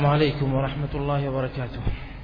السلام عليكم ورحمة الله وبركاته.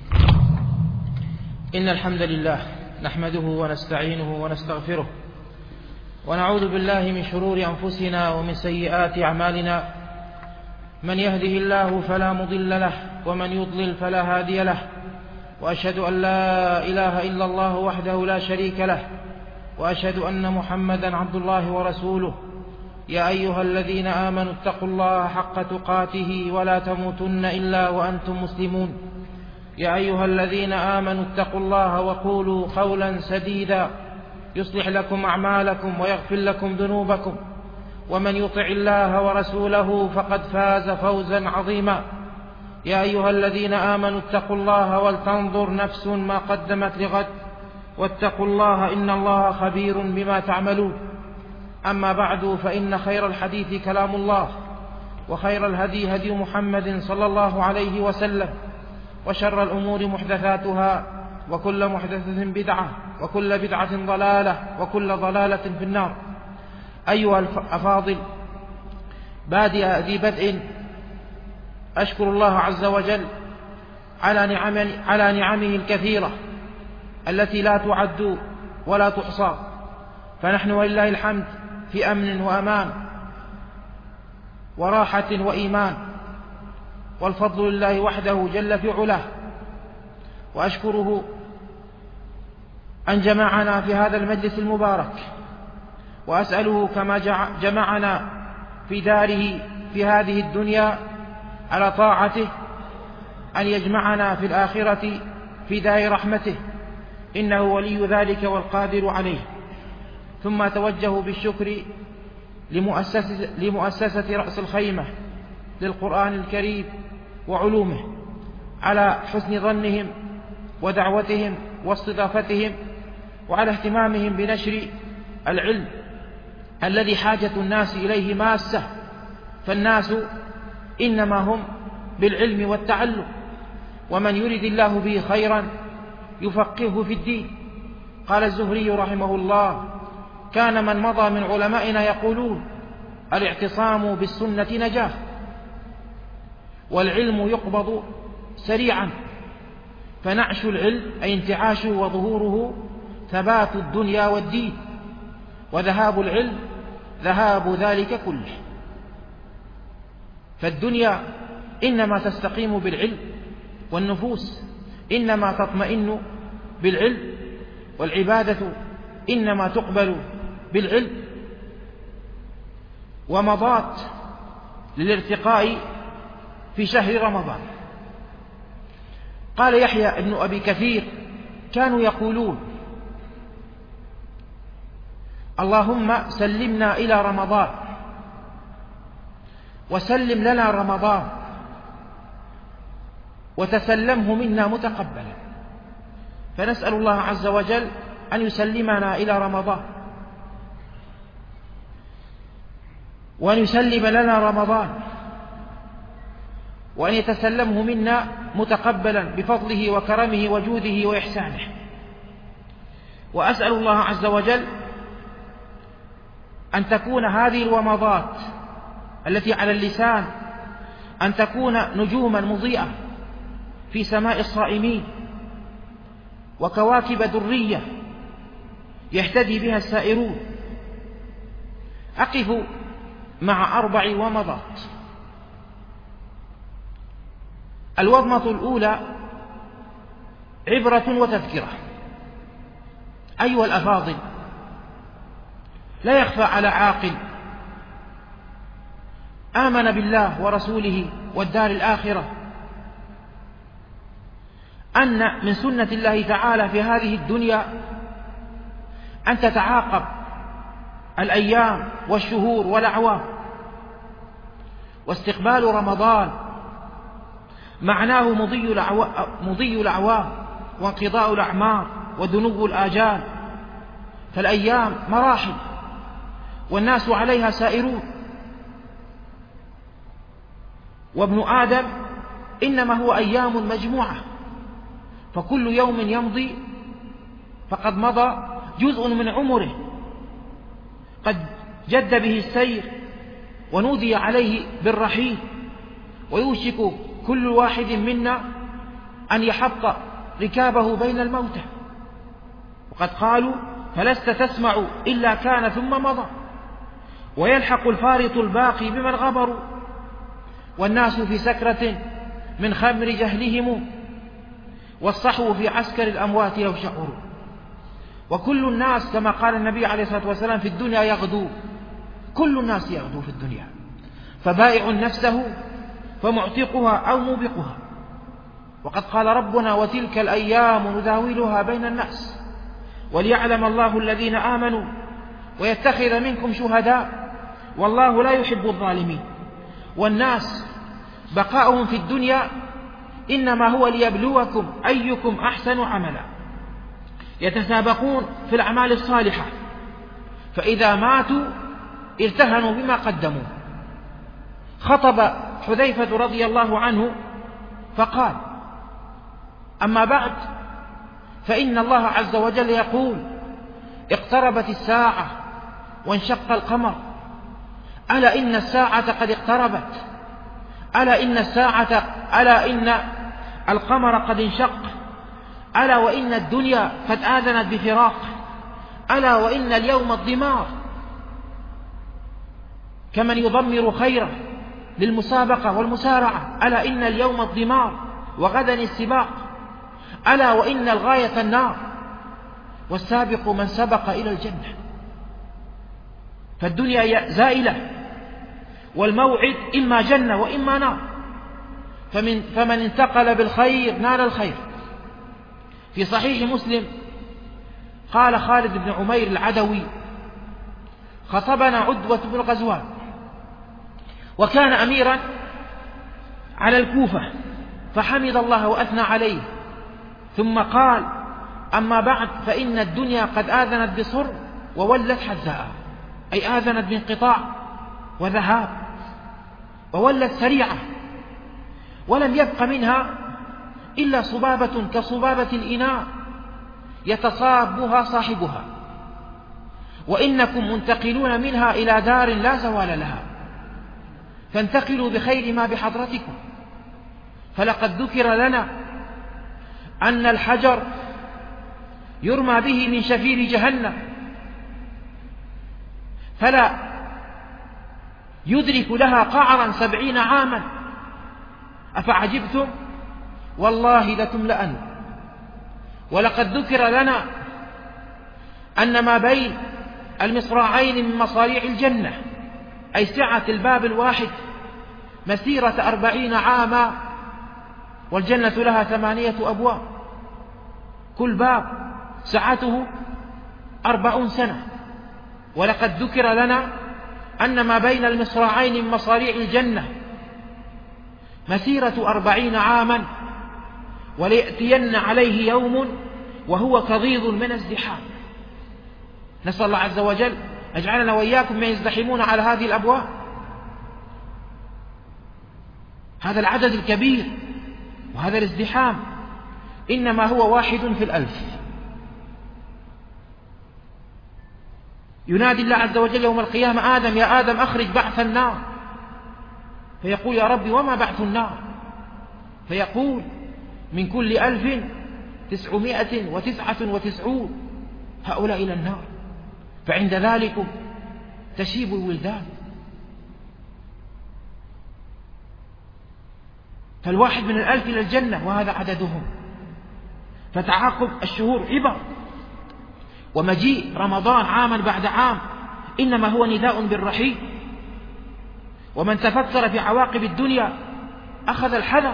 إن الحمد لله نحمده ونستعينه ونستغفره ونعوذ بالله من شرور أنفسنا ومن سيئات أعمالنا. من يهده الله فلا مضل له ومن يضلل فلا هادي له، وأشهد أن لا إله إلا الله وحده لا شريك له، وأشهد أن محمدا عبد الله ورسوله. يا أيها الذين آمنوا اتقوا الله حق تقاته ولا تموتن إلا وأنتم مسلمون. يا أيها الذين آمنوا اتقوا الله وقولوا قولا سديدا يصلح لكم أعمالكم ويغفر لكم ذنوبكم، ومن يطع الله ورسوله فقد فاز فوزا عظيما. يا أيها الذين آمنوا اتقوا الله ولتنظر نفس ما قدمت لغد، واتقوا الله إن الله خبير بما تعملون. أما بعد، فإن خير الحديث كلام الله، وخير الهدي هدي محمد صلى الله عليه وسلم، وشر الأمور محدثاتها، وكل محدثة بدعة، وكل بدعة ضلالة، وكل ضلالة في النار. أيها الأفاضل، بادئ ذي بدء أشكر الله عز وجل على نعمه الكثيرة التي لا تعد ولا تحصى، فنحن ولله الحمد في أمن وأمان وراحة وإيمان، والفضل لله وحده جل في علاه. وأشكره أن جمعنا في هذا المجلس المبارك، وأسأله كما جمعنا في داره في هذه الدنيا على طاعته أن يجمعنا في الآخرة في دار رحمته، إنه ولي ذلك والقادر عليه. ثم أتوجه بالشكر لمؤسسة رأس الخيمة للقرآن الكريم وعلومه على حسن ظنهم ودعوتهم واستضافتهم، وعلى اهتمامهم بنشر العلم الذي حاجة الناس إليه ماسة، فالناس إنما هم بالعلم والتعلم، ومن يرد الله به خيرا يفقهه في الدين. قال الزهري رحمه الله: كان من مضى من علمائنا يقولون الاعتصام بالسنة نجاة، والعلم يقبض سريعا، فنعش العلم أي انتعاشه وظهوره ثبات الدنيا والدين، وذهاب العلم ذهاب ذلك كله. فالدنيا إنما تستقيم بالعلم، والنفوس إنما تطمئن بالعلم، والعبادة إنما تقبل بالعلم. ومضات للارتقاء في شهر رمضان. قال يحيى ابن أبي كثير: كانوا يقولون اللهم سلمنا إلى رمضان، وسلم لنا رمضان، وتسلمه منا متقبلا. فنسأل الله عز وجل أن يسلمنا إلى رمضان، وأن يسلم لنا رمضان، وأن يتسلمه منا متقبلا بفضله وكرمه وجوده وإحسانه. وأسأل الله عز وجل أن تكون هذه الومضات التي على اللسان أن تكون نجوما مضيئة في سماء الصائمين، وكواكب درية يهتدي بها السائرون. أقف مع 4 ومضات. الوضمة الأولى عبرة وتذكرة. أيها الأفاضل، لا يخفى على عاقل آمن بالله ورسوله والدار الآخرة أن من سنة الله تعالى في هذه الدنيا أن تتعاقب الأيام والشهور والأعوام، واستقبال رمضان معناه مضي الأعوام وانقضاء الأعمار ودنو الآجال. فالأيام مراحل والناس عليها سائرون، وابن آدم إنما هو أيام مجموعة، فكل يوم يمضي فقد مضى جزء من عمره، قد جد به السير ونودي عليه بالرحيل، ويوشك كل واحد منا أن يحط ركابه بين الموتى، وقد قالوا فلست تسمع إلا كان ثم مضى، ويلحق الفارط الباقي بمن غبروا، والناس في سكرة من خمر جهلهم، والصحو في عسكر الأموات لو شعروا. وكل الناس كما قال النبي عليه الصلاة والسلام في الدنيا يغدو، كل الناس يغدو في الدنيا، فبائع نفسه فمعتقها أو موبقها. وقد قال ربنا وتلك الأيام نداولها بين الناس وليعلم الله الذين آمنوا ويتخذ منكم شهداء والله لا يحب الظالمين. والناس بقاؤهم في الدنيا إنما هو ليبلوكم أيكم أحسن عملا، يتسابقون في الأعمال الصالحة، فإذا ماتوا ارتهنوا بما قدموا. خطب حذيفة رضي الله عنه فقال: أما بعد فإن الله عز وجل يقول: اقتربت الساعة وانشق القمر، ألا إن الساعة قد اقتربت، ألا إن القمر قد انشق، ألا وإن الدنيا قد آذنت بفراق، ألا وإن اليوم الضمار، كمن يضمر خيره للمسابقة والمسارعة، ألا إن اليوم الضمار وغدا السباق، ألا وإن الغاية النار والسابق من سبق إلى الجنة. فالدنيا زائلة، والموعد إما جنة وإما نار، فمن انتقل بالخير نال الخير. في صحيح مسلم قال خالد بن عمير العدوي: خطبنا عدوة بن غزوان، وكان أميرا على الكوفة، فحمد الله وأثنى عليه، ثم قال: أما بعد فإن الدنيا قد آذنت بصر وولت حذاء، أي آذنت بانقطاع وذهاب، وولت سريعة، ولم يبق منها إلا صبابة كصبابة الإناء يتصابها صاحبها، وإنكم منتقلون منها إلى دار لا زوال لها، فانتقلوا بخير ما بحضرتكم. فلقد ذكر لنا أن الحجر يرمى به من شفير جهنم فلا يدرك لها قعرا 70 عاما، أفعجبتم والله لتملأن. ولقد ذكر لنا أن ما بين المصراعين من مصاريع الجنة، أي سعة الباب الواحد، مسيرة 40 عاما، والجنة لها 8 أبواب، كل باب سعته 40 سنة. ولقد ذكر لنا أن ما بين المصراعين من مصاريع الجنة مسيرة 40 عاما، وليأتين عليه يوم وهو كغيظ من الزحام. نسأل الله عز وجل أجعلنا وإياكم من يزدحمون على هذه الأبواب. هذا العدد الكبير وهذا الازدحام إنما هو 1 في 1000. ينادي الله عز وجل يوم القيامة: آدم يا آدم أخرج بعث النار، فيقول: يا رب وما بعث النار؟ فيقول: من كل 1999 هؤلاء إلى النار، فعند ذلك تشيب الولدان. فالواحد من 1000 إلى الجنة، وهذا عددهم. فتعاقب الشهور عبر، ومجيء رمضان عاما بعد عام إنما هو نداء بالرحيل. ومن تفكر في عواقب الدنيا أخذ الحذر،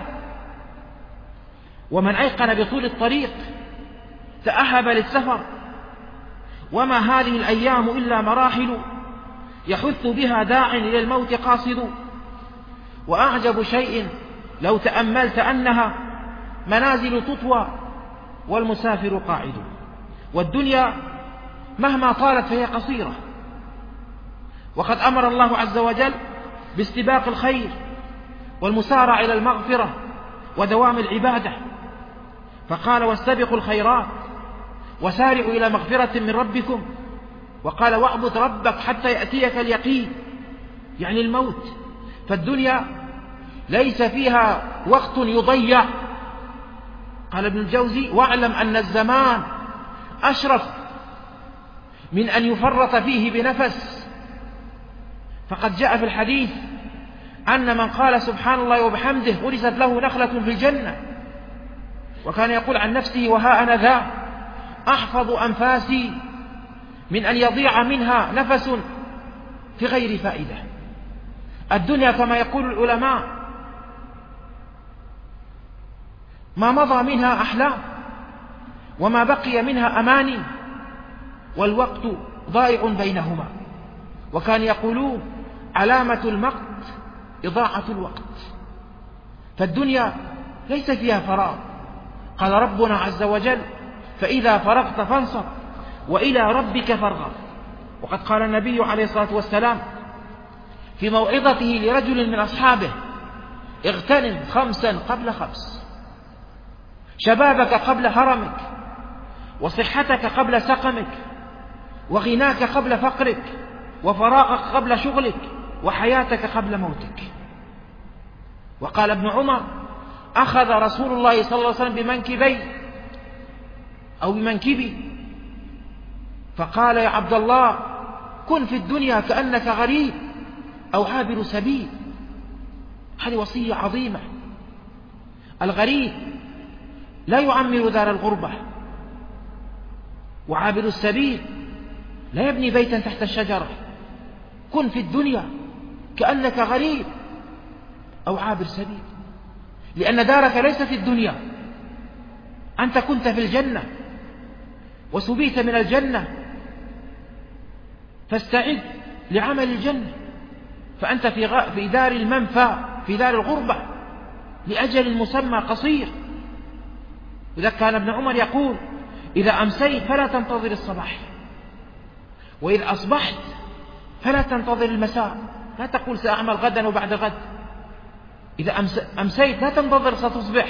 ومن أيقن بطول الطريق تأهب للسفر. وما هذه الأيام إلا مراحل يحث بها داع إلى الموت قاصد، وأعجب شيء لو تأملت أنها منازل تطوى والمسافر قاعد. والدنيا مهما طالت فهي قصيرة، وقد أمر الله عز وجل باستباق الخير والمسارع إلى المغفرة ودوام العبادة، فقال: واستبقوا الخيرات وسارعوا إلى مغفرة من ربكم، وقال: واعبد ربك حتى يأتيك اليقين، يعني الموت. فالدنيا ليس فيها وقت يضيع. قال ابن الجوزي: واعلم أن الزمان أشرف من أن يفرط فيه بنفس. فقد جاء في الحديث أن من قال سبحان الله وبحمده غرست له نخلة في الجنة، وكان يقول عن نفسه: وها أنا ذا أحفظ أنفاسي من أن يضيع منها نفس في غير فائدة. الدنيا كما يقول العلماء ما مضى منها أحلام وما بقي منها أماني، والوقت ضائع بينهما. وكان يقولون: علامة المقت إضاعة الوقت. فالدنيا ليس فيها فراغ. قال ربنا عز وجل: فإذا فرغت فانصب وإلى ربك فارغب. وقد قال النبي عليه الصلاة والسلام في موعظته لرجل من أصحابه: اغتنم 5 قبل 5، شبابك قبل هرمك، وصحتك قبل سقمك، وغناك قبل فقرك، وفراغك قبل شغلك، وحياتك قبل موتك. وقال ابن عمر: أخذ رسول الله صلى الله عليه وسلم بمنكبي أو بمنكبي فقال: يا عبد الله، كن في الدنيا كأنك غريب أو عابر سبيل. هذه وصية عظيمة. الغريب لا يعمر دار الغربة، وعابر السبيل لا يبني بيتا تحت الشجرة. كن في الدنيا كأنك غريب أو عابر سبيل، لأن دارك ليست في الدنيا. أنت كنت في الجنة وسبيت من الجنة، فاستعد لعمل الجنة. فأنت في دار المنفى، في دار الغربة، لأجل مسمى قصير. إذا كان ابن عمر يقول: إذا أمسيت فلا تنتظر الصباح، وإذا أصبحت فلا تنتظر المساء. لا تقول سأعمل غدا وبعد غد. إذا أمسيت لا تنتظر ستصبح.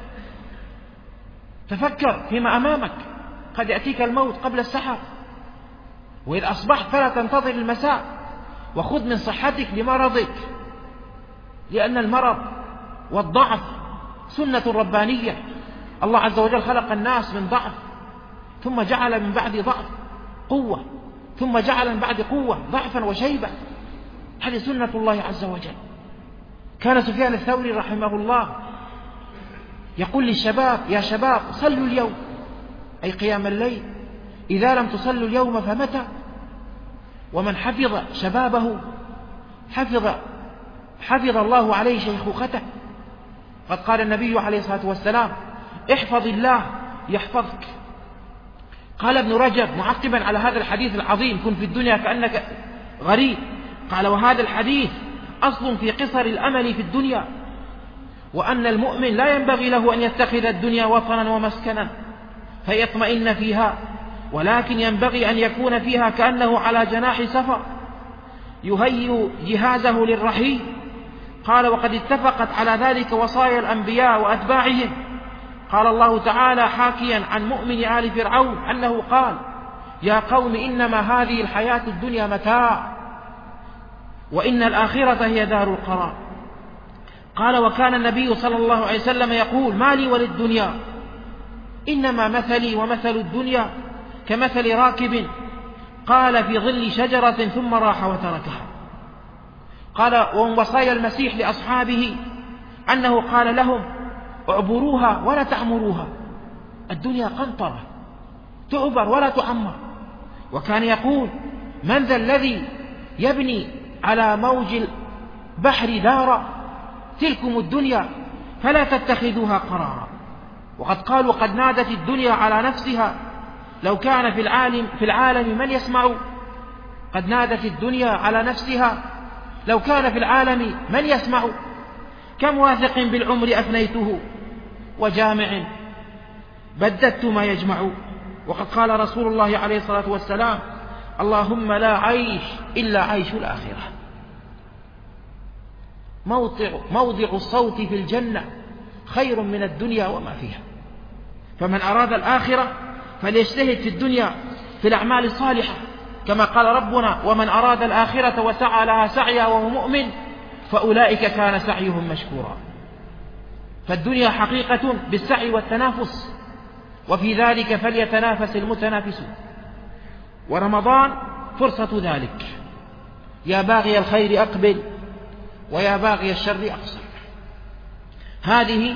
تفكر فيما أمامك، قد يأتيك الموت قبل السحر. وإذا أصبحت فلا تنتظر المساء، وخذ من صحتك لمرضك، لأن المرض والضعف سنة ربانية. الله عز وجل خلق الناس من ضعف، ثم جعل من بعد ضعف قوة، ثم جعل من بعد قوة ضعفا وشيبة. هذه سنة الله عز وجل. كان سفيان الثوري رحمه الله يقول للشباب: يا شباب، صلوا اليوم، أي قيام الليل، إذا لم تصلوا اليوم فمتى؟ ومن حفظ شبابه حفظ الله عليه شيخوخته. قد قال النبي عليه الصلاة والسلام: احفظ الله يحفظك. قال ابن رجب معقبا على هذا الحديث العظيم: كن في الدنيا كأنك غريب، قال: وهذا الحديث أصل في قصر الأمل في الدنيا، وأن المؤمن لا ينبغي له أن يتخذ الدنيا وطنا ومسكنا فيطمئن فيها، ولكن ينبغي أن يكون فيها كأنه على جناح سفر يهيئ جهازه للرحيل. قال: وقد اتفقت على ذلك وصايا الأنبياء وأتباعهم. قال الله تعالى حاكيا عن مؤمن آل فرعون أنه قال: يا قوم إنما هذه الحياة الدنيا متاع، وإن الآخرة هي دار القرار. قال: وكان النبي صلى الله عليه وسلم يقول: ما لي وللدنيا، إنما مثلي ومثل الدنيا كمثل راكب قال في ظل شجرة ثم راح وتركها. قال: ومن وصايا المسيح لأصحابه أنه قال لهم: اعبروها ولا تعمروها. الدنيا قنطرة تعبر ولا تعمر. وكان يقول: من ذا الذي يبني على موج البحر دارا؟ تلكم الدنيا فلا تتخذوها قرارا. وقد قالوا: قد نادت الدنيا على نفسها لو كان في العالم من يسمع. قد نادت الدنيا على نفسها لو كان في العالم من يسمع. كم واثق بالعمر أفنيته، وجامع بددت ما يجمع. وقد قال رسول الله عليه الصلاة والسلام: اللهم لا عيش إلا عيش الآخرة. موضع الصوت في الجنة خير من الدنيا وما فيها. فمن أراد الآخرة فليجتهد في الدنيا في الأعمال الصالحة، كما قال ربنا: ومن أراد الآخرة وسعى لها سعيها وهو مؤمن فأولئك كان سعيهم مشكورا. فالدنيا حقيقة بالسعي والتنافس، وفي ذلك فليتنافس المتنافسون، ورمضان فرصة ذلك. يا باغي الخير أقبل ويا باغي الشر أقصر. هذه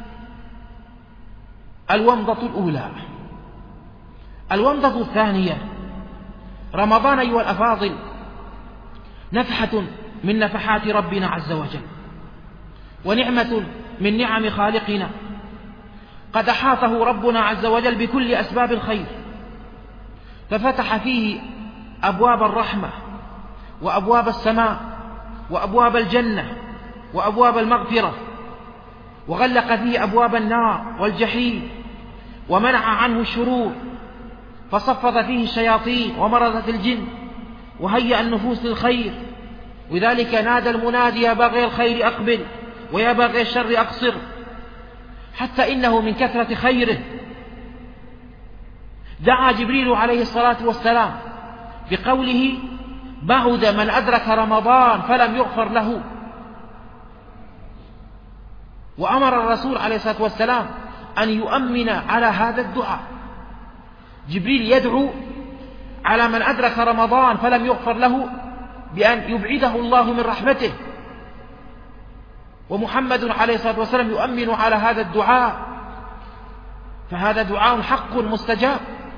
الومضة الأولى. الومضة الثانية: رمضان أيها الأفاضل نفحة من نفحات ربنا عز وجل، ونعمة من نعم خالقنا، قد أحاطه ربنا عز وجل بكل أسباب الخير، ففتح فيه أبواب الرحمة وأبواب السماء وأبواب الجنة وأبواب المغفرة، وغلق فيه أبواب النار والجحيم، ومنع عنه الشرور، فصفد فيه الشياطين ومرضة الجن، وهيأ النفوس للخير. وذلك نادى المنادي: يا باغي الخير أقبل ويا باغي الشر أقصر. حتى إنه من كثرة خيره دعا جبريل عليه الصلاة والسلام بقوله: بعد من أدرك رمضان فلم يغفر له. وأمر الرسول عليه الصلاة والسلام أن يؤمن على هذا الدعاء. جبريل يدعو على من أدرك رمضان فلم يغفر له بأن يبعده الله من رحمته، ومحمد عليه الصلاة والسلام يؤمن على هذا الدعاء، فهذا دعاء حق مستجاب.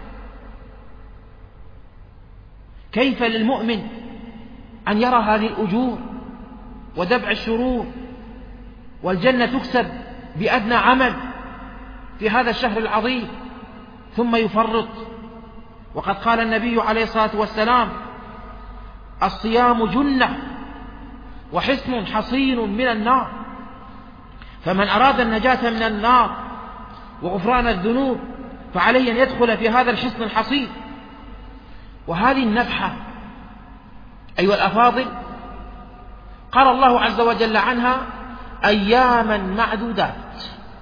كيف للمؤمن أن يرى هذه الأجور ودفع الشرور والجنة تكسب بأدنى عمل في هذا الشهر العظيم ثم يفرط؟ وقد قال النبي عليه الصلاة والسلام: الصيام جنة وحصن حصين من النار، فمن أراد النجاة من النار وغفران الذنوب فعليه أن يدخل في هذا الحصن الحصين. وهذه النفحة أيها الأفاضل قال الله عز وجل عنها: أياما معدودات.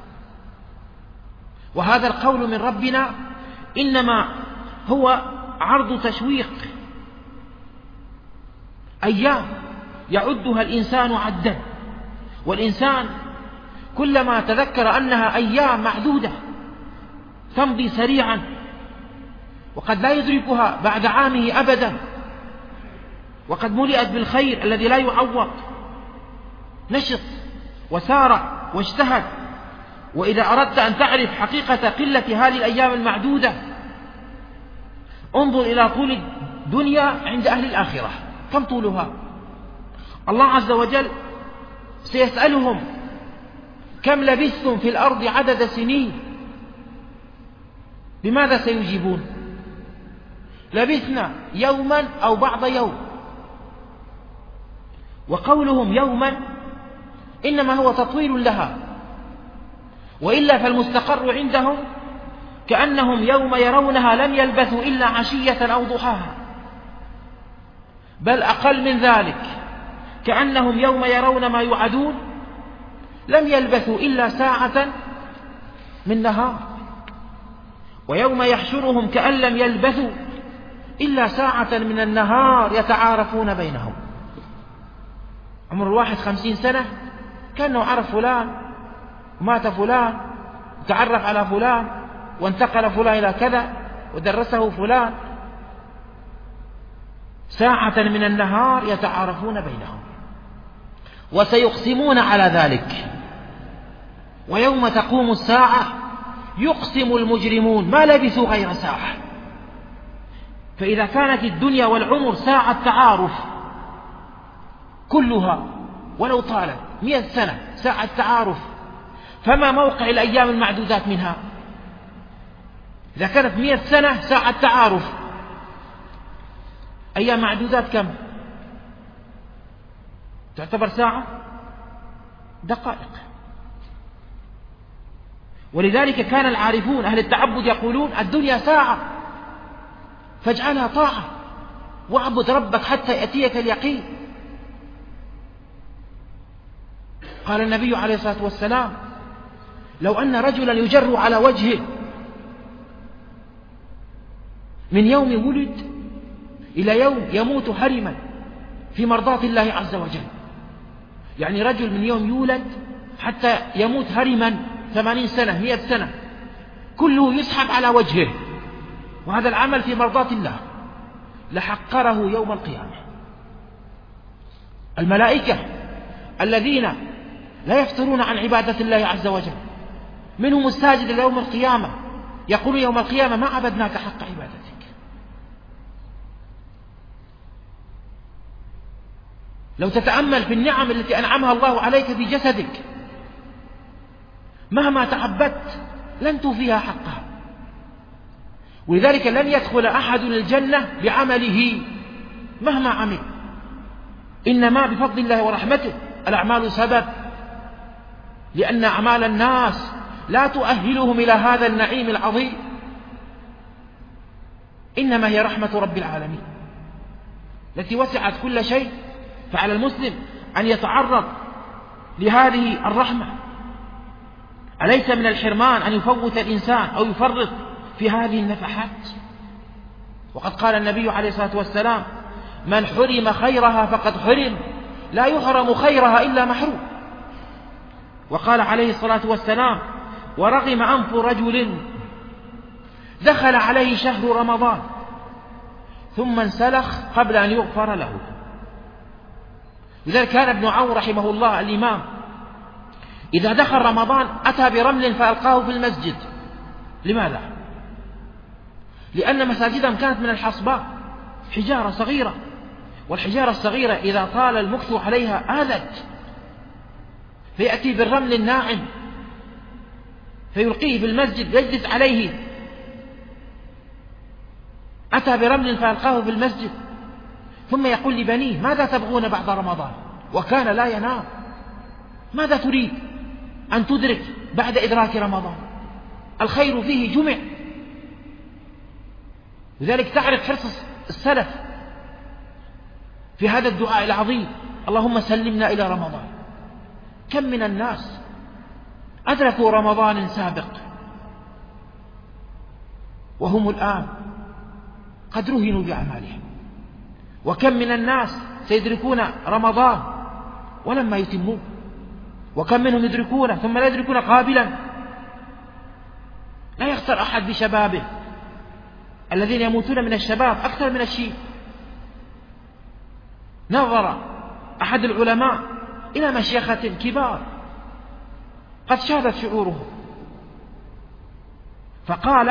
وهذا القول من ربنا إنما هو عرض تشويق. أيام يعدها الإنسان عدا، والإنسان كلما تذكر أنها أيام معدودة تمضي سريعا، وقد لا يدركها بعد عامه أبدا، وقد ملئت بالخير الذي لا يعوض، نشط وسارع واجتهد. وإذا أردت أن تعرف حقيقة قلة هذه الأيام المعدودة انظر إلى طول الدنيا عند أهل الآخرة، كم طولها؟ الله عز وجل سيسألهم: كم لبثتم في الأرض عدد سنين؟ بماذا سيجيبون؟ لبثنا يوما أو بعض يوم. وقولهم يوما إنما هو تطويل لها، وإلا فالمستقر عندهم كأنهم يوم يرونها لم يلبثوا إلا عشية أو ضحاها، بل أقل من ذلك، كأنهم يوم يرون ما يوعدون لم يلبثوا إلا ساعة من نهار، ويوم يحشرهم كأن لم يلبثوا إلا ساعة من النهار يتعارفون بينهم. عمر الواحد 50 سنة كأنه عرف فلان، مات فلان، تعرف على فلان، وانتقل فلان إلى كذا، ودرسه فلان. ساعة من النهار يتعارفون بينهم، وسيقسمون على ذلك. ويوم تقوم الساعة يقسم المجرمون ما لبثوا غير ساعة. فإذا كانت الدنيا والعمر ساعة تعارف كلها ولو طالت 100 سنة ساعة تعارف، فما موقع الأيام المعدودات منها؟ إذا كانت 100 سنة ساعة تعارف، أيام معدودات كم تعتبر ساعة؟ دقائق. ولذلك كان العارفون أهل التعبد يقولون: الدنيا ساعة فاجعلها طاعة واعبد ربك حتى يأتيك اليقين. قال النبي عليه الصلاة والسلام: لو أن رجلا يجر على وجهه من يوم ولد إلى يوم يموت هرما في مرضاة الله عز وجل، يعني رجل من يوم يولد حتى يموت هرما 80 سنة 100 سنة كله يسحب على وجهه، وهذا العمل في مرضاة الله، لحقره يوم القيامة. الملائكة الذين لا يفترون عن عبادة الله عز وجل منهم الساجد يوم القيامة يقول يوم القيامة ما عبدناك حق عبادتك. لو تتأمل في النعم التي أنعمها الله عليك في جسدك مهما تعبدت لن توفيها حقها. ولذلك لن يدخل أحد الجنة بعمله مهما عمل، إنما بفضل الله ورحمته. الأعمال سبب، لأن أعمال الناس لا تؤهلهم إلى هذا النعيم العظيم، إنما هي رحمة رب العالمين التي وسعت كل شيء. فعلى المسلم أن يتعرض لهذه الرحمة. أليس من الحرمان أن يفوت الإنسان أو يفرط في هذه النفحات؟ وقد قال النبي عليه الصلاة والسلام: من حرم خيرها فقد حرم، لا يحرم خيرها إلا محروم. وقال عليه الصلاة والسلام: ورغم أنف رجل دخل عليه شهر رمضان ثم انسلخ قبل أن يغفر له. لذلك كان ابن عون رحمه الله الإمام إذا دخل رمضان أتى برمل فألقاه في المسجد. لماذا؟ لأن مساجدهم كانت من الحصباء، حجارة صغيرة، والحجارة الصغيرة إذا طال المكث عليها آذت، فيأتي بالرمل الناعم فيلقيه في المسجد يجلس عليه. أتى برمل فألقاه في المسجد ثم يقول لبنيه: ماذا تبغون بعد رمضان؟ وكان لا ينام. ماذا تريد أن تدرك بعد إدراك رمضان؟ الخير فيه جمع. لذلك تعرف حرص السلف في هذا الدعاء العظيم: اللهم سلمنا إلى رمضان. كم من الناس أدركوا رمضان سابق وهم الآن قد رهنوا بأعمالهم، وكم من الناس سيدركون رمضان ولما يتموه، وكم منهم يدركونه ثم لا يدركون قابلا. لا يخسر أحد بشبابه، الذين يموتون من الشباب أكثر من الشيء. نظر أحد العلماء إلى مشيخة كبار قد شادت شعورهم فقال: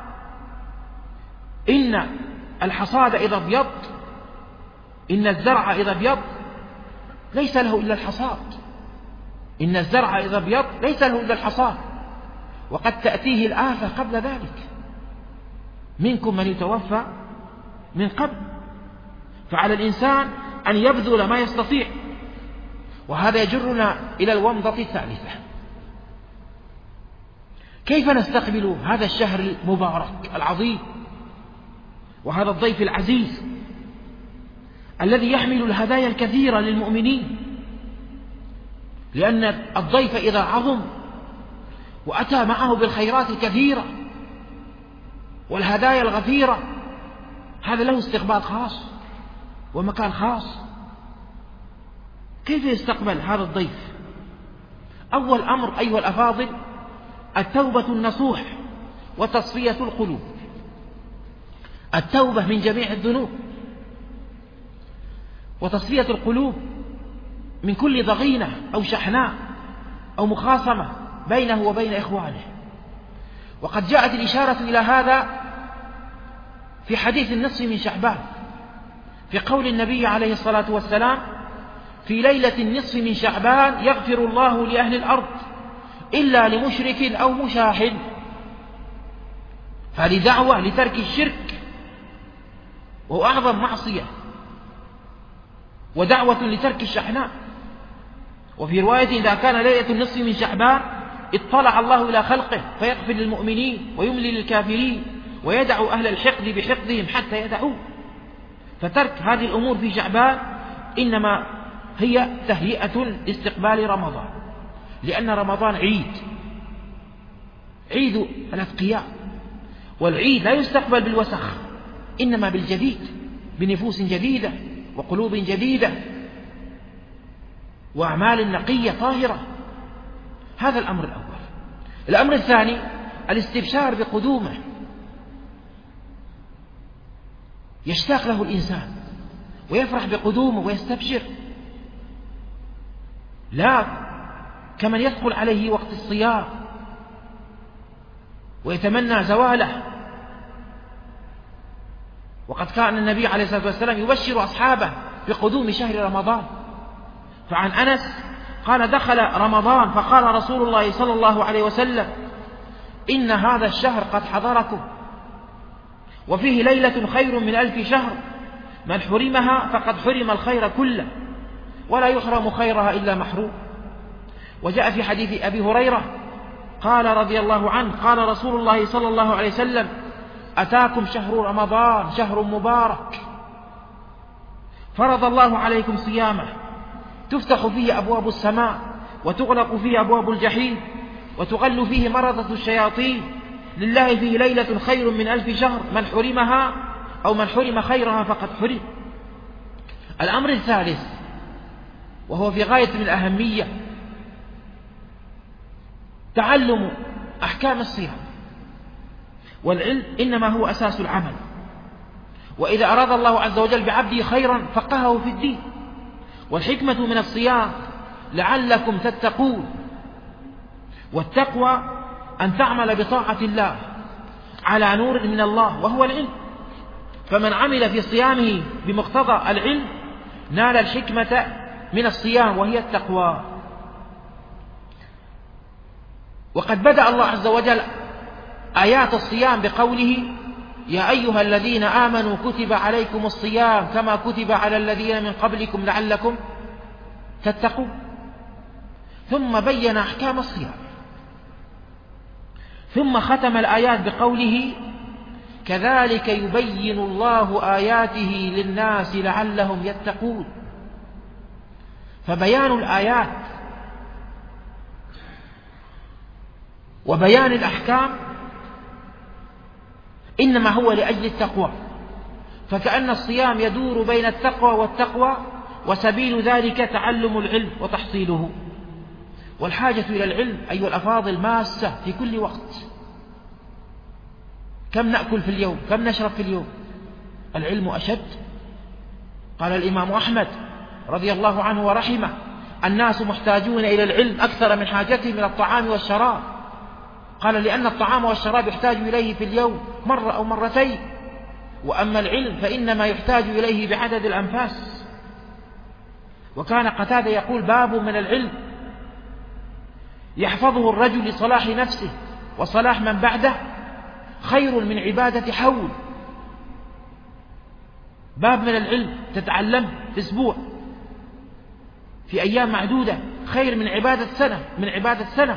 إن الحصاد إذا ابيض، إن الزرع إذا ابيض ليس له إلا الحصاد. إن الزرع إذا ابيض ليس له إلا الحصاد، وقد تأتيه الآفة قبل ذلك. منكم من يتوفى من قبل. فعلى الإنسان أن يبذل ما يستطيع. وهذا يجرنا إلى الومضة الثالثة: كيف نستقبل هذا الشهر المبارك العظيم وهذا الضيف العزيز الذي يحمل الهدايا الكثيرة للمؤمنين؟ لأن الضيف إذا عظم وأتى معه بالخيرات الكثيرة والهدايا الغفيرة هذا له استقبال خاص ومكان خاص. كيف يستقبل هذا الضيف؟ أول أمر أيها الأفاضل التوبة النصوح وتصفية القلوب. التوبة من جميع الذنوب، وتصفية القلوب من كل ضغينة أو شحناء أو مخاصمة بينه وبين إخوانه. وقد جاءت الإشارة إلى هذا في حديث النصف من شعبان، في قول النبي عليه الصلاة والسلام: في ليلة النصف من شعبان يغفر الله لأهل الأرض إلا لمشرك أو مشاحن. هذه دعوة لترك الشرك وهو أعظم معصية، ودعوة لترك الشحناء. وفي رواية: إذا كان ليلة النصف من شعبان اطلع الله إلى خلقه فيغفر للمؤمنين ويملي للكافرين ويدع أهل الحقد بحقدهم حتى يدعوه. فترك هذه الأمور في شعبان إنما هي تهيئة لاستقبال رمضان، لأن رمضان عيد الأتقياء، والعيد لا يستقبل بالوسخ إنما بالجديد، بنفوس جديدة وقلوب جديدة. وأعمال نقية طاهرة. هذا الأمر الأول. الأمر الثاني الاستبشار بقدومه، يشتاق له الإنسان ويفرح بقدومه ويستبشر، لا كمن يدخل عليه وقت الصيام ويتمنى زواله. وقد كان النبي عليه الصلاة والسلام يبشر أصحابه بقدوم شهر رمضان. فعن أنس قال: دخل رمضان فقال رسول الله صلى الله عليه وسلم: إن هذا الشهر قد حضركم، وفيه ليلة خير من 1000 شهر، من حرمها فقد حرم الخير كله، ولا يحرم خيرها إلا محروم. وجاء في حديث أبي هريرة قال رضي الله عنه: قال رسول الله صلى الله عليه وسلم: أتاكم شهر رمضان شهر مبارك، فرض الله عليكم صيامه، تفتح فيه أبواب السماء، وتغلق فيه أبواب الجحيم، وتغل فيه مرضة الشياطين، لله فيه ليلة خير من 1000 شهر، من حرمها أو من حرم خيرها فقد حرم. الأمر الثالث وهو في غاية من الأهمية تعلم أحكام الصيام. والعلم إنما هو أساس العمل، وإذا أراد الله عز وجل بعبده خيرا فقهه في الدين. والحكمة من الصيام لعلكم تتقون، والتقوى أن تعمل بطاعة الله على نور من الله وهو العلم. فمن عمل في صيامه بمقتضى العلم نال الحكمة من الصيام وهي التقوى. وقد بدأ الله عز وجل آيات الصيام بقوله: يا أيها الذين آمنوا كتب عليكم الصيام كما كتب على الذين من قبلكم لعلكم تتقون. ثم بين أحكام الصيام، ثم ختم الآيات بقوله: كذلك يبين الله آياته للناس لعلهم يتقون. فبيان الآيات وبيان الأحكام إنما هو لأجل التقوى، فكأن الصيام يدور بين التقوى والتقوى، وسبيل ذلك تعلم العلم وتحصيله. والحاجة إلى العلم أيها الأفاضل ماسة في كل وقت. كم نأكل في اليوم؟ كم نشرب في اليوم؟ العلم أشد. قال الإمام أحمد رضي الله عنه ورحمه: الناس محتاجون إلى العلم أكثر من حاجتهم إلى الطعام والشراب. قال: لأن الطعام والشراب يحتاج إليه في اليوم مرة أو مرتين، وأما العلم فإنما يحتاج إليه بعدد الأنفاس. وكان قتادة يقول: باب من العلم يحفظه الرجل لصلاح نفسه وصلاح من بعده خير من عبادة حول. باب من العلم تتعلم في أسبوع في أيام معدودة خير من عبادة سنة.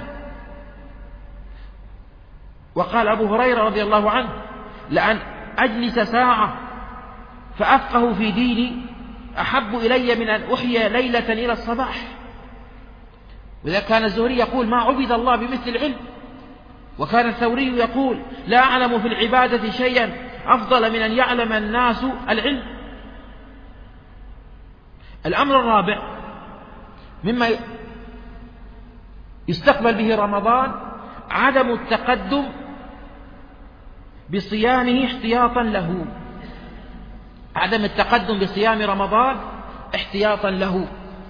وقال أبو هريرة رضي الله عنه: لأن أجلس ساعة فأفقه في ديني أحب إلي من أن أحيي ليلة إلى الصباح. وإذا كان الزهري يقول: ما عبد الله بمثل العلم. وكان الثوري يقول: لا أعلم في العبادة شيئا أفضل من أن يعلم الناس العلم. الأمر الرابع مما يستقبل به رمضان عدم التقدم بصيامه احتياطا له. عدم التقدم بصيام رمضان احتياطا له.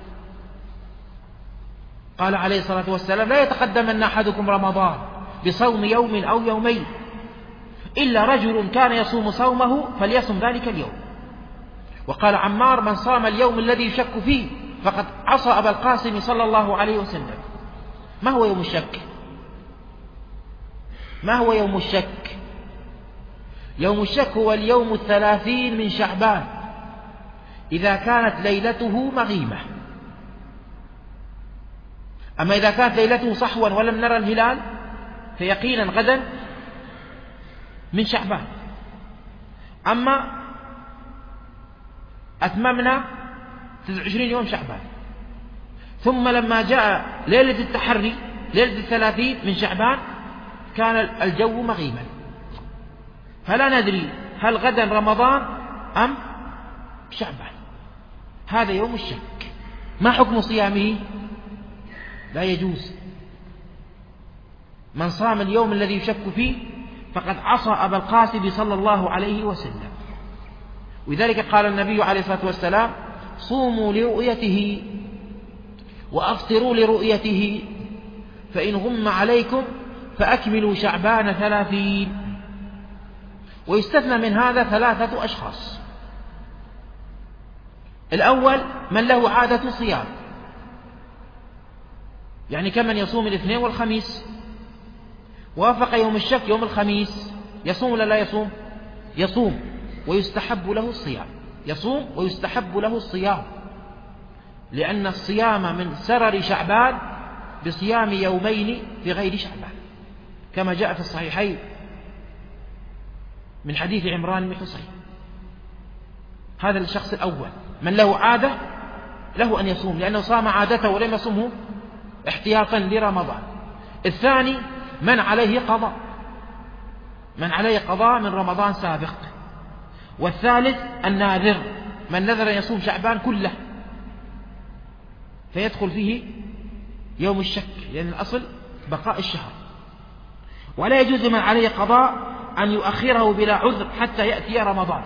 قال عليه الصلاة والسلام: لا يتقدمن أحدكم رمضان بصوم يوم أو يومين، إلا رجل كان يصوم صومه فليصم ذلك اليوم. وقال عمار: من صام اليوم الذي يشك فيه فقد عصى أبا القاسم صلى الله عليه وسلم. ما هو يوم الشك؟ ما هو يوم الشك؟ يوم الشك هو اليوم 30 من شعبان إذا كانت ليلته مغيمة. أما إذا كانت ليلته صحوا ولم نرى الهلال فيقينا غدا من شعبان. أما أتممنا 29 يوم شعبان، ثم لما جاء ليلة التحري ليلة 30 من شعبان كان الجو مغيما، فلا ندري هل غدا رمضان أم شعبان. هذا يوم الشك. ما حكم صيامه؟ لا يجوز. من صام اليوم الذي يشك فيه فقد عصى أبا القاسم صلى الله عليه وسلم. ولذلك قال النبي عليه الصلاة والسلام: صوموا لرؤيته وأفطروا لرؤيته، فإن غم عليكم فأكملوا شعبان 30. ويستثنى من هذا 3 أشخاص. الأول من له عادة صيام، يعني كمن يصوم الاثنين والخميس، وافق يوم الشك يوم الخميس، يصوم ولا لا يصوم؟ يصوم ويستحب له الصيام، يصوم ويستحب له الصيام، لأن الصيام من سرر شعبان بصيام يومين في غير شعبان، كما جاء في الصحيحين من حديث عمران بن حصين. هذا الشخص الأول من له عادة له أن يصوم، لأنه صام عادته ولم يصمه احتياطا لرمضان. الثاني من عليه قضاء، من عليه قضاء من رمضان سابق. والثالث الناذر، من نذر أن يصوم شعبان كله فيدخل فيه يوم الشك، لأن الأصل بقاء الشهر. ولا يجوز من عليه قضاء أن يؤخره بلا عذر حتى يأتي رمضان،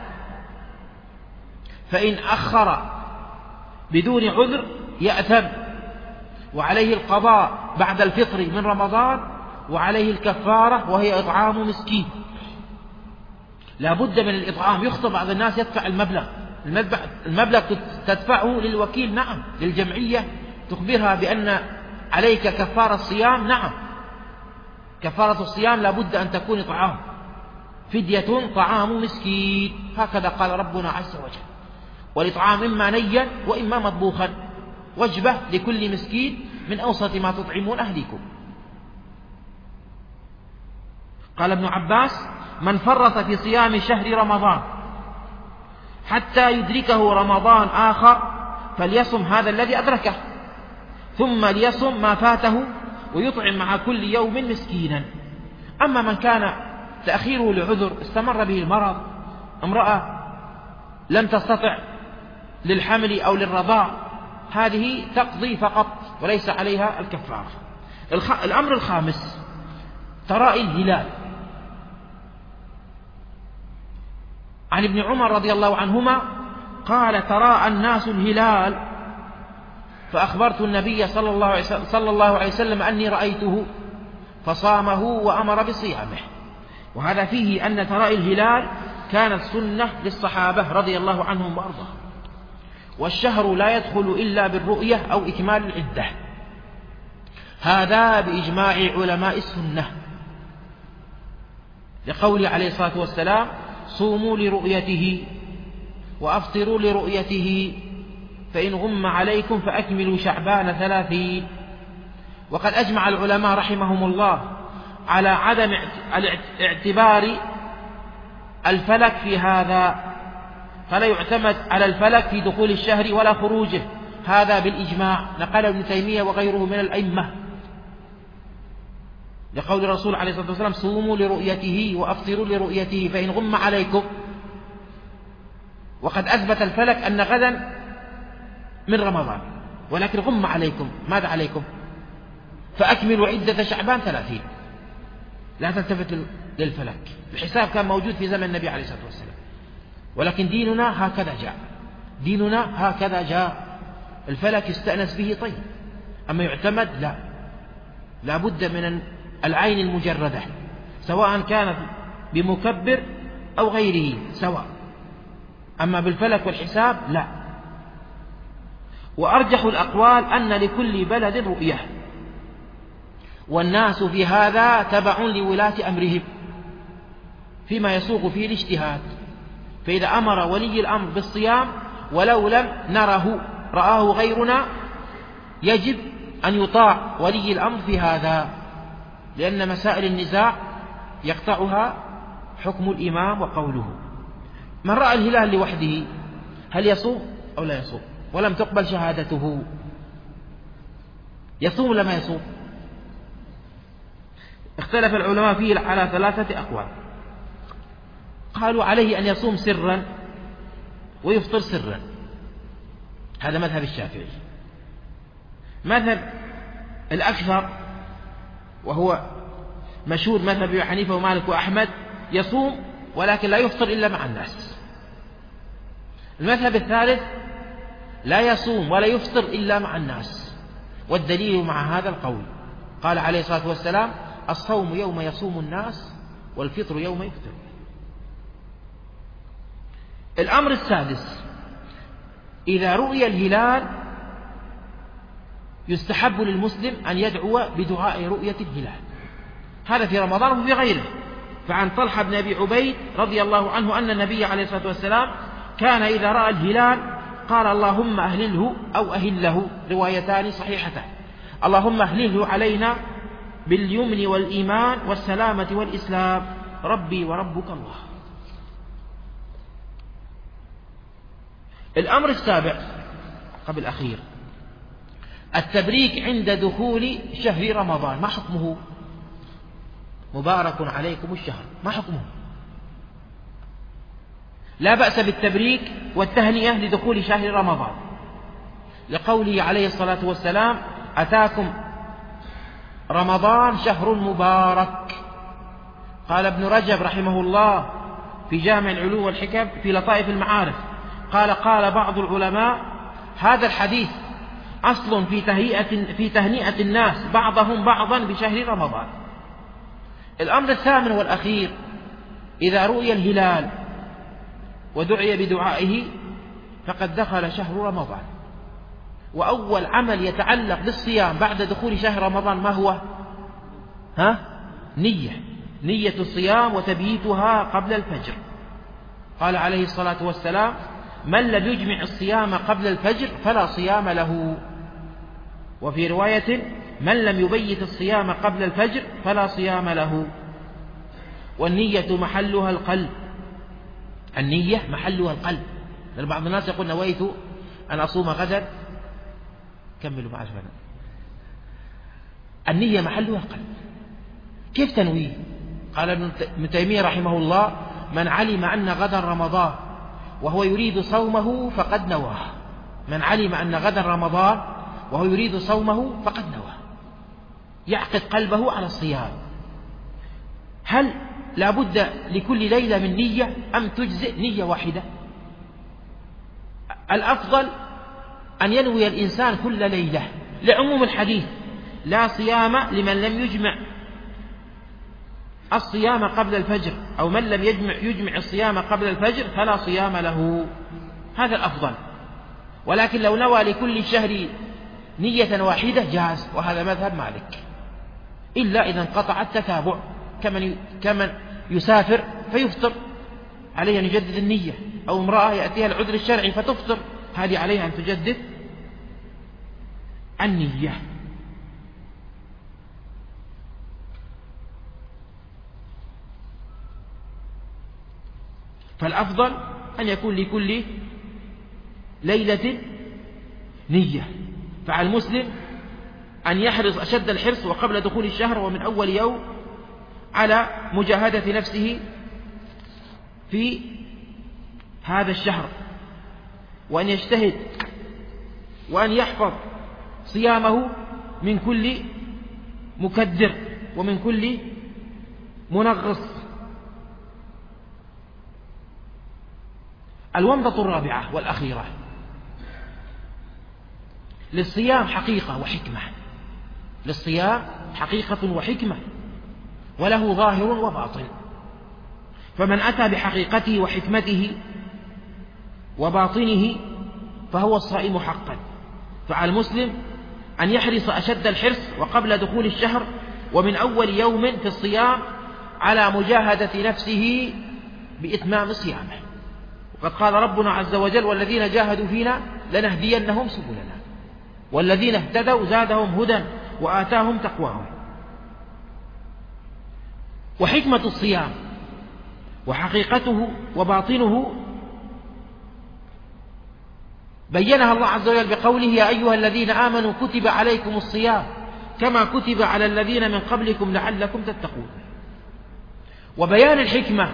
فإن أخر بدون عذر يأثم، وعليه القضاء بعد الفطر من رمضان، وعليه الكفارة وهي إطعام مسكين. لا بد من الإطعام. يخطب بعض الناس يدفع المبلغ تدفعه للوكيل، نعم، للجمعية تخبرها بأن عليك كفارة الصيام، نعم، كفارة الصيام لا بد أن تكون إطعام، فدية طعام مسكين، هكذا قال ربنا عز وجل. والإطعام إما نيا وإما مطبوخا، وجبة لكل مسكين من أوسط ما تطعمون أهليكم. قال ابن عباس: من فرط في صيام شهر رمضان حتى يدركه رمضان آخر فليصم هذا الذي أدركه، ثم ليصم ما فاته ويطعم مع كل يوم مسكينا. أما من كان تأخيره لعذر، استمر به المرض، امرأة لم تستطع للحمل أو للرضاع، هذه تقضي فقط وليس عليها الكفارة. الأمر الخامس تراءي الهلال. عن ابن عمر رضي الله عنهما قال: تراءى الناس الهلال فأخبرت النبي صلى الله عليه وسلم أني رأيته فصامه وأمر بصيامه. وهذا فيه أن تراءي الهلال كانت سنة للصحابة رضي الله عنهم وأرضاهم، والشهر لا يدخل إلا بالرؤية أو إكمال العدة، هذا بإجماع علماء السنة، لقول عليه الصلاة والسلام: صوموا لرؤيته وأفطروا لرؤيته، فإن غم عليكم فأكملوا شعبان 30. وقد أجمع العلماء رحمهم الله على عدم اعتبار الفلك في هذا، فلا يعتمد على الفلك في دخول الشهر ولا خروجه، هذا بالإجماع، نقل ابن تيمية وغيره من الأئمة، لقول الرسول عليه الصلاة والسلام: صوموا لرؤيته وأفطروا لرؤيته فإن غم عليكم. وقد أثبت الفلك أن غدا من رمضان، ولكن غم عليكم، ماذا عليكم؟ فأكملوا عدة شعبان 30. لا تلتفت للفلك، الحساب كان موجود في زمن النبي عليه الصلاة والسلام، ولكن ديننا هكذا جاء، ديننا هكذا جاء، الفلك يستأنس به طيب، أما يعتمد لا بد من العين المجردة، سواء كانت بمكبر أو غيره سواء، أما بالفلك والحساب لا. وأرجح الأقوال أن لكل بلد رؤية، والناس في هذا تبع لولاة أمرهم فيما يسوق فيه الاجتهاد، فإذا أمر ولي الأمر بالصيام ولو لم نره رآه غيرنا يجب أن يطاع ولي الأمر في هذا، لأن مسائل النزاع يقطعها حكم الإمام وقوله. من رأى الهلال لوحده هل يصوم أو لا يصوم ولم تقبل شهادته؟ يصوم ولا ما يصوم؟ اختلف العلماء فيه على 3 أقوال. قالوا عليه أن يصوم سرا ويفطر سرا، هذا مذهب الشافعي، مذهب الأكثر وهو مشهور مذهب أبي حنيفة ومالك وأحمد يصوم ولكن لا يفطر إلا مع الناس. المذهب الثالث لا يصوم ولا يفطر إلا مع الناس، والدليل مع هذا القول قال عليه الصلاة والسلام: الصوم يوم يصوم الناس والفطر يوم يفطر. الأمر السادس: إذا رؤي الهلال يستحب للمسلم أن يدعو بدعاء رؤية الهلال، هذا في رمضان وفي غيره. فعن طلحة بن أبي عبيد رضي الله عنه أن النبي عليه الصلاة والسلام كان إذا رأى الهلال قال: اللهم أهلله أو أهله، روايتان صحيحتان: اللهم أهلله علينا باليمن والإيمان والسلامة والإسلام، ربي وربك الله. الأمر السابع قبل الأخير: التبريك عند دخول شهر رمضان، ما حكمه؟ مبارك عليكم الشهر، ما حكمه؟ لا بأس بالتبريك والتهنئة لدخول شهر رمضان، لقوله عليه الصلاة والسلام: أتاكم رمضان شهر مبارك. قال ابن رجب رحمه الله في جامع العلوم والحكم في لطائف المعارف قال بعض العلماء: هذا الحديث أصل في تهنئة الناس بعضهم بعضا بشهر رمضان. الأمر الثامن والأخير: إذا رؤي الهلال ودعي بدعائه فقد دخل شهر رمضان. وأول عمل يتعلق بالصيام بعد دخول شهر رمضان ما هو؟ نية الصيام وتبييتها قبل الفجر. قال عليه الصلاة والسلام: من لم يجمع الصيام قبل الفجر فلا صيام له. وفي رواية: من لم يبيت الصيام قبل الفجر فلا صيام له. والنية محلها القلب، النية محلها القلب. لأن بعض الناس يقول: نويت أن أصوم غدا، كملوا معي شوية. النية محلها القلب. كيف تنويه؟ قال ابن تيمية رحمه الله: من علم أن غدا رمضان وهو يريد صومه فقد نواه. من علم أن غدا رمضان وهو يريد صومه فقد نواه، يعقد قلبه على الصيام. هل لا بد لكل ليلة من نية أم تجزئ نية واحدة؟ الأفضل أن ينوي الإنسان كل ليلة، لعموم الحديث: لا صيام لمن لم يجمع الصيام قبل الفجر، أو من لم يجمع الصيام قبل الفجر فلا صيام له. هذا الأفضل. ولكن لو نوى لكل شهر نية واحدة جاز، وهذا مذهب مالك، إلا إذا انقطع التتابع، كمن يسافر فيفطر عليه أن يجدد النية، أو امرأة يأتيها العذر الشرعي فتفطر، هذه عليها أن تجدد النية. فالأفضل أن يكون لكل ليلة نية. فعلى المسلم أن يحرص أشد الحرص وقبل دخول الشهر ومن أول يوم على مجاهدة نفسه في هذا الشهر، وأن يجتهد وأن يحفظ صيامه من كل مكدر ومن كل منغص. الومضة الرابعة والأخيرة: للصيام حقيقة وحكمة، للصيام حقيقة وحكمة، وله ظاهر وباطن. فمن أتى بحقيقته وحكمته وباطنه فهو الصائم حقا. فعلى المسلم أن يحرص أشد الحرص وقبل دخول الشهر ومن أول يوم في الصيام على مجاهدة نفسه بإتمام صيامه. وقد قال ربنا عز وجل: والذين جاهدوا فينا لنهدينهم سبلنا والذين اهتدوا زادهم هدى وآتاهم تقواهم. وحكمة الصيام وحقيقته وباطنه بينها الله عز وجل بقوله: يا أيها الذين آمنوا كتب عليكم الصيام كما كتب على الذين من قبلكم لعلكم تتقون. وبيان الحكمة: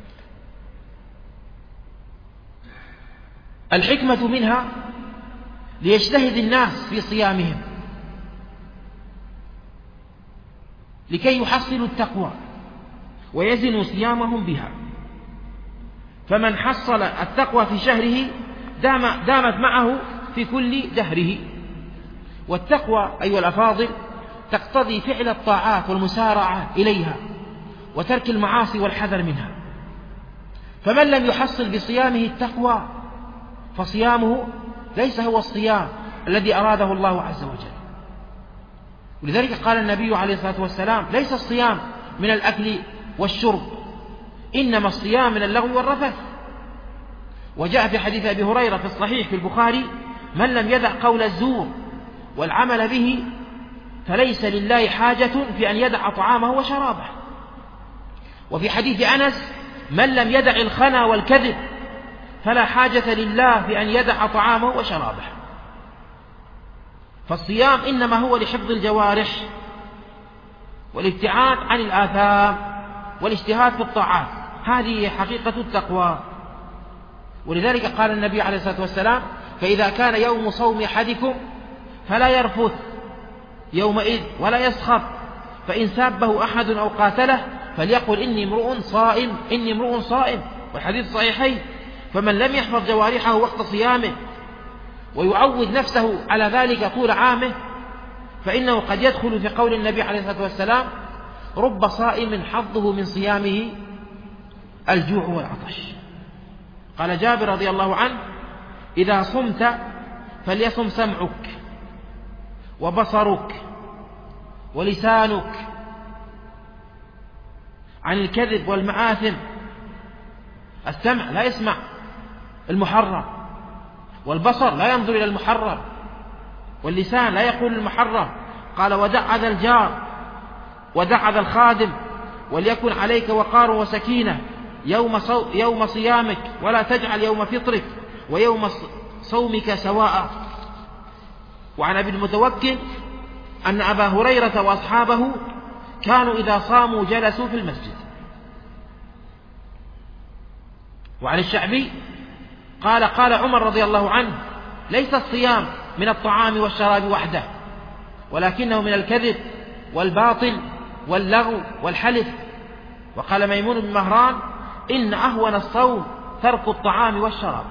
الحكمة منها ليجتهد الناس في صيامهم لكي يحصلوا التقوى ويزنوا صيامهم بها. فمن حصل التقوى في شهره دامت معه في كل دهره. والتقوى أيها الأفاضل تقتضي فعل الطاعات والمسارعة إليها وترك المعاصي والحذر منها. فمن لم يحصل بصيامه التقوى فصيامه ليس هو الصيام الذي أراده الله عز وجل. ولذلك قال النبي عليه الصلاة والسلام: ليس الصيام من الأكل والشرب، إنما الصيام من اللغو والرفث. وجاء في حديث أبي هريرة في الصحيح في البخاري: من لم يدع قول الزور والعمل به فليس لله حاجة في أن يدع طعامه وشرابه. وفي حديث أنس: من لم يدع الخنا والكذب فلا حاجة لله في أن يدع طعامه وشرابه. فالصيام إنما هو لحفظ الجوارح والابتعاد عن الآثام والاجتهاد في الطاعات، هذه حقيقة التقوى. ولذلك قال النبي عليه الصلاة والسلام: فإذا كان يوم صوم أحدكم فلا يرفث يومئذ ولا يسخط، فإن سابه أحد أو قاتله فليقل إني امرؤ صائم. والحديث صحيحين. فمن لم يحفظ جوارحه وقت صيامه ويعود نفسه على ذلك طول عامه فإنه قد يدخل في قول النبي عليه الصلاة والسلام: رب صائم حظه من صيامه الجوع والعطش. قال جابر رضي الله عنه: إذا صمت فليصم سمعك وبصرك ولسانك عن الكذب والمآثم. السمع لا يسمع المحرم، والبصر لا ينظر إلى المحرم، واللسان لا يقول المحرم. قال: ودع ذا الجار ودع ذا الخادم وليكن عليك وقار وسكينة يوم صيامك، ولا تجعل يوم فطرك ويوم صومك سواء. وعن أبي المتوكل أن أبا هريرة وأصحابه كانوا إذا صاموا جلسوا في المسجد. وعن الشعبي قال عمر رضي الله عنه: ليس الصيام من الطعام والشراب وحده، ولكنه من الكذب والباطل واللغو والحلف. وقال ميمون بن مهران: إن أهون الصوم ترك الطعام والشراب.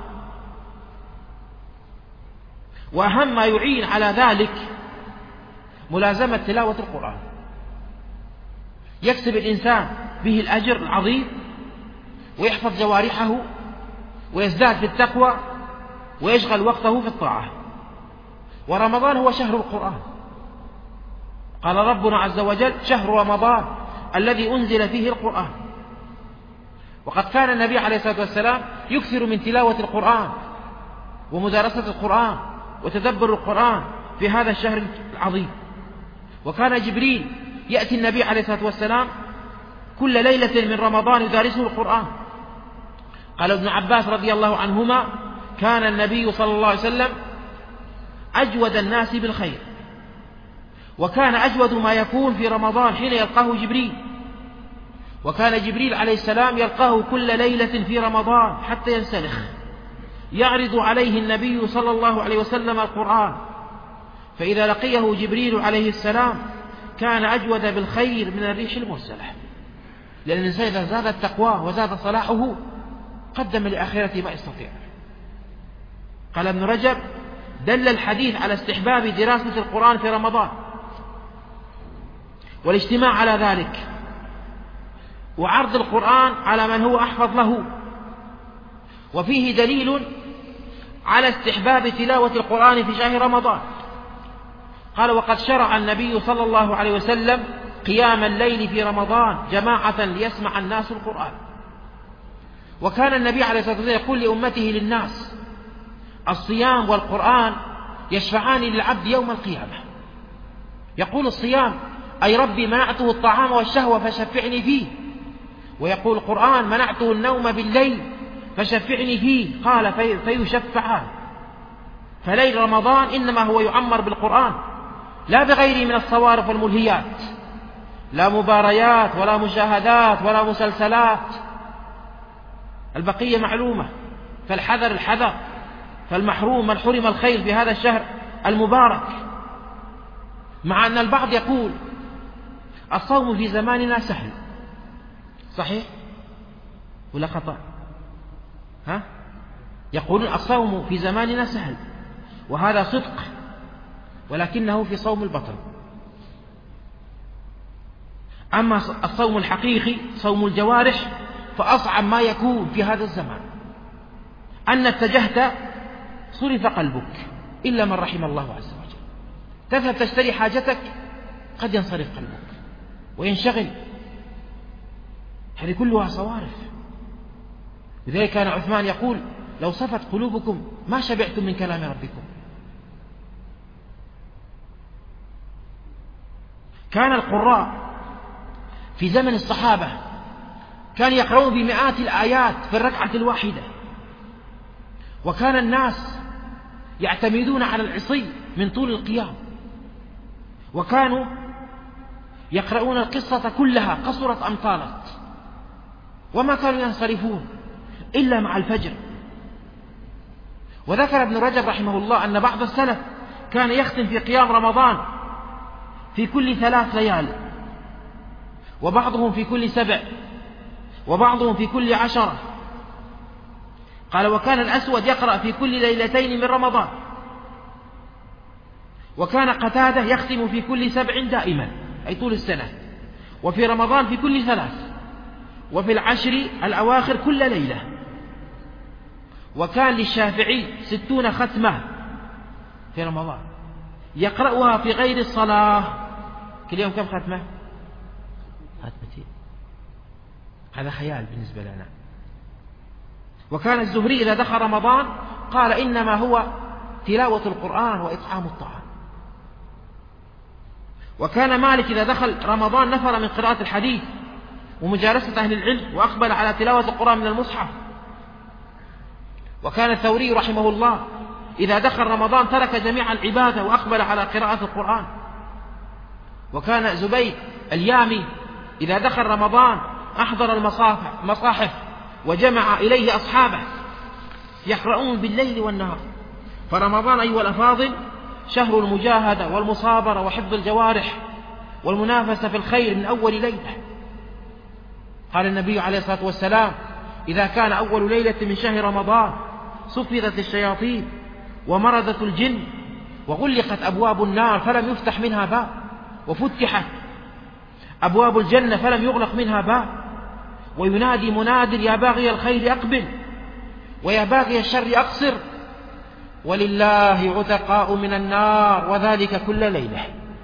وأهم ما يعين على ذلك ملازمة تلاوة القرآن، يكسب الإنسان به الأجر العظيم ويحفظ جوارحه ويزداد في التقوى ويشغل وقته في الطاعة. ورمضان هو شهر القرآن. قال ربنا عز وجل: شهر رمضان الذي أنزل فيه القرآن. وقد كان النبي عليه الصلاة والسلام يكثر من تلاوة القرآن ومدارسة القرآن وتدبر القرآن في هذا الشهر العظيم. وكان جبريل يأتي النبي عليه الصلاة والسلام كل ليلة من رمضان يدارسه القرآن. قال ابن عباس رضي الله عنهما: كان النبي صلى الله عليه وسلم أجود الناس بالخير، وكان أجود ما يكون في رمضان حين يلقاه جبريل. وكان جبريل عليه السلام يلقاه كل ليلة في رمضان حتى ينسلخ، يعرض عليه النبي صلى الله عليه وسلم القرآن، فإذا لقيه جبريل عليه السلام كان أجود بالخير من الريح المرسلة. لأن الإنسان إذا زاد التقوى وزاد صلاحه قدم لآخرته ما يستطيع. قال ابن رجب: دل الحديث على استحباب دراسة القرآن في رمضان والاجتماع على ذلك، وعرض القرآن على من هو أحفظ له. وفيه دليل على استحباب تلاوة القرآن في شهر رمضان. قال: وقد شرع النبي صلى الله عليه وسلم قيام الليل في رمضان جماعة ليسمع الناس القرآن. وكان النبي عليه الصلاة والسلام يقول لأمته للناس: الصيام والقرآن يشفعان للعبد يوم القيامة. يقول الصيام: أي ربي منعته الطعام والشهوة فشفعني فيه. ويقول القرآن: منعته النوم بالليل فشفعني فيه. قال: فيشفعان. فليل رمضان إنما هو يعمر بالقرآن، لا بغيره من الصوارف والملهيات، لا مباريات ولا مشاهدات ولا مسلسلات، البقية معلومة. فالحذر الحذر فالمحروم من حرم الخير في هذا الشهر المبارك. مع أن البعض يقول الصوم في زماننا سهل، صحيح ولا خطأ؟ يقولون الصوم في زماننا سهل، وهذا صدق، ولكنه في صوم البطن. أما الصوم الحقيقي صوم الجوارح فأصعب ما يكون في هذا الزمان. أن اتجهت صرف قلبك إلا من رحم الله عز وجل. تذهب تشتري حاجتك قد ينصرف قلبك وينشغل. هذه كلها صوارف. لذلك كان عثمان يقول لو صفت قلوبكم ما شبعتم من كلام ربكم. كان القراء في زمن الصحابة كان يقرؤون بمئات الآيات في الركعة الواحدة، وكان الناس يعتمدون على العصي من طول القيام، وكانوا يقرؤون القصة كلها قصرت أم طالت، وما كانوا ينصرفون إلا مع الفجر. وذكر ابن رجب رحمه الله أن بعض السلف كان يختم في قيام رمضان في كل 3 ليال، وبعضهم في كل 7، وبعضهم في كل 10. قال وكان الأسود يقرأ في كل ليلتين من رمضان، وكان قتادة يختم في كل 7 دائما أي طول السنة، وفي رمضان في كل 3، وفي العشر الأواخر كل ليلة. وكان للشافعي 60 ختمة في رمضان يقرأها في غير الصلاة. كل يوم كم ختمة؟ ختمتين. هذا خيال بالنسبة لنا. وكان الزهري إذا دخل رمضان قال إنما هو تلاوة القرآن وإطعام الطعام. وكان مالك إذا دخل رمضان نفر من قراءة الحديث ومجالسة أهل العلم وأقبل على تلاوة القرآن من المصحف. وكان الثوري رحمه الله إذا دخل رمضان ترك جميع العبادة وأقبل على قراءة القرآن. وكان زبيد اليامي إذا دخل رمضان أحضر المصاحف وجمع إليه أصحابه يقرؤون بالليل والنهار. فرمضان أيها الأفاضل شهر المجاهدة والمصابرة وحفظ الجوارح والمنافسة في الخير من أول ليلة. قال النبي عليه الصلاة والسلام إذا كان أول ليلة من شهر رمضان صفدت الشياطين ومرضت الجن وغلقت أبواب النار فلم يفتح منها باب، وفتحت أبواب الجنة فلم يغلق منها باب، وينادي مناد يا باغي الخير أقبل ويا باغي الشر أقصر، ولله عتقاء من النار وذلك كل ليلة.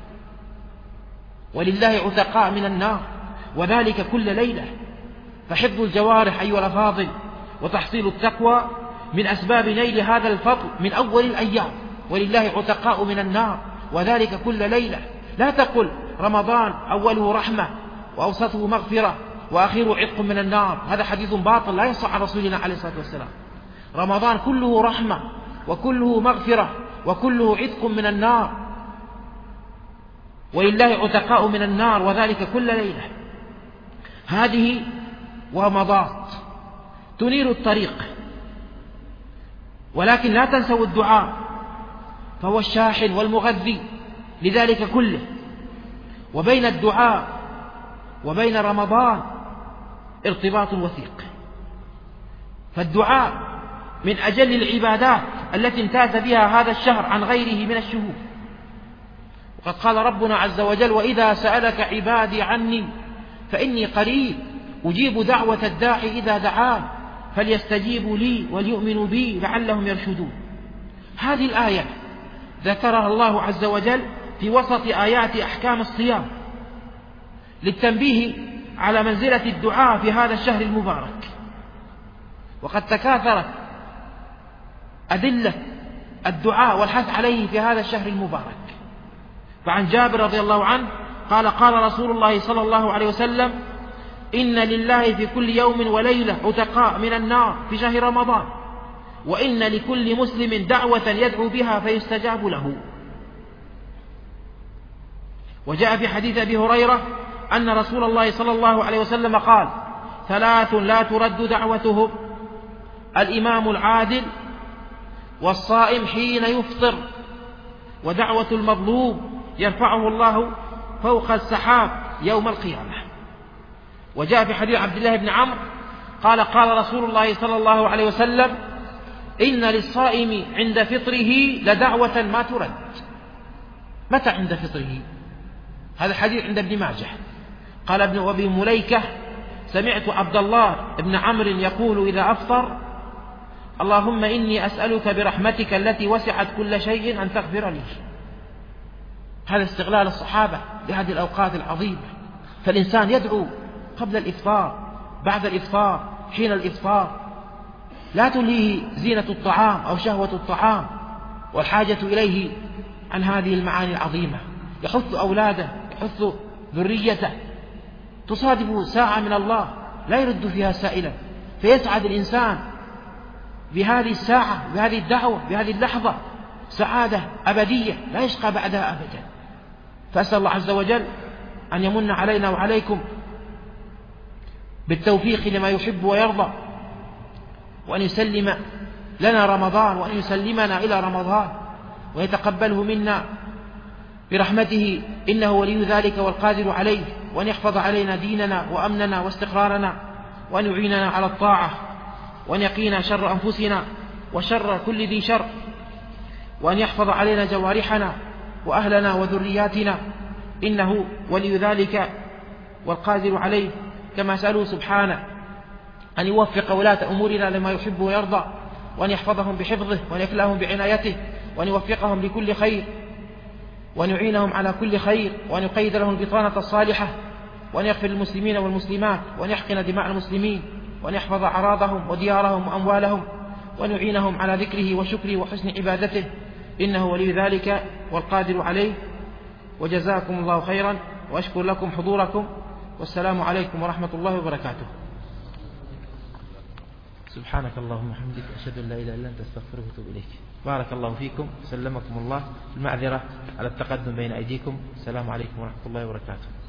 ولله عتقاء من النار وذلك كل ليلة. فحفظ الجوارح أيها الأفاضل وتحصيل التقوى من أسباب نيل هذا الفضل من أول الأيام. ولله عتقاء من النار وذلك كل ليلة. لا تقل رمضان أوله رحمة وأوسطه مغفرة وآخره عتق من النار، هذا حديث باطل لا يصح عن رسولنا عليه الصلاة والسلام. رمضان كله رحمة وكله مغفرة وكله عتق من النار. ولله عتقاء من النار وذلك كل ليلة. هذه ومضات تنير الطريق، ولكن لا تنسوا الدعاء فهو الشاحن والمغذي لذلك كله. وبين الدعاء وبين رمضان ارتباط وثيق، فالدعاء من أجل العبادات التي امتاز بها هذا الشهر عن غيره من الشهور. وقد قال ربنا عز وجل وإذا سألك عبادي عني فإني قريب أجيب دعوة الداعي إذا دعان فليستجيبوا لي وليؤمنوا بي لعلهم يرشدون. هذه الآية ذكرها الله عز وجل في وسط آيات أحكام الصيام للتنبيه على منزلة الدعاء في هذا الشهر المبارك. وقد تكاثرت أدلة الدعاء والحث عليه في هذا الشهر المبارك. فعن جابر رضي الله عنه قال قال رسول الله صلى الله عليه وسلم إن لله في كل يوم وليلة عتقاء من النار في شهر رمضان، وإن لكل مسلم دعوة يدعو بها فيستجاب له. وجاء في حديث أبي هريرة أن رسول الله صلى الله عليه وسلم قال 3 لا ترد دعوتهم: الإمام العادل، والصائم حين يفطر، ودعوة المظلوم يرفعه الله فوق السحاب يوم القيامة. وجاء في حديث عبد الله بن عمرو قال قال رسول الله صلى الله عليه وسلم: إن للصائم عند فطره لدعوة ما ترد. متى عند فطره؟ هذا الحديث عند ابن ماجه. قال ابن أبي مليكة: سمعت عبد الله بن عمرو يقول إذا أفطر: اللهم إني أسألك برحمتك التي وسعت كل شيء أن تغفر لي. هذا استغلال الصحابة لهذه الأوقات العظيمة. فالإنسان يدعو قبل الإفطار، بعد الإفطار، حين الإفطار. لا تلهيه زينة الطعام أو شهوة الطعام والحاجة إليه عن هذه المعاني العظيمة. يحث أولاده، يحث ذريته. تصادف ساعة من الله لا يرد فيها سائلا، فيسعد الإنسان بهذه الساعة، بهذه الدعوة، بهذه اللحظة، سعادة أبدية لا يشقى بعدها أبدا. فأسأل الله عز وجل أن يمن علينا وعليكم بالتوفيق لما يحب ويرضى، وأن يسلم لنا رمضان، وأن يسلمنا إلى رمضان، ويتقبله منا برحمته، إنه ولي ذلك والقادر عليه. وأن يحفظ علينا ديننا وأمننا واستقرارنا، وأن يعيننا على الطاعة، وأن يقينا شر أنفسنا وشر كل ذي شر، وأن يحفظ علينا جوارحنا وأهلنا وذرياتنا، إنه ولي ذلك والقادر عليه. كما سألوا سبحانه أن يوفق ولاة أمورنا لما يحب ويرضى، وأن يحفظهم بحفظه، وأن يكلهم بعنايته، وأن يوفقهم لكل خير، وأن يعينهم على كل خير، وأن يقيد لهم البطانة الصالحة، وأن يغفر للمسلمين والمسلمات، وأن يحقن دماء المسلمين، وأن يحفظ أعراضهم وديارهم وأموالهم، وأن يعينهم على ذكره وشكره وحسن عبادته، إنه ولي ذلك والقادر عليه. وجزاكم الله خيرا، وأشكر لكم حضوركم، والسلام عليكم ورحمة الله وبركاته. سبحانك اللهم وبحمدك، أشهد أن لا إله إلا أنت، أستغفرك وأتوب إليك. بارك الله فيكم، سلمكم الله. المعذرة على التقدم بين أيديكم. السلام عليكم ورحمة الله وبركاته.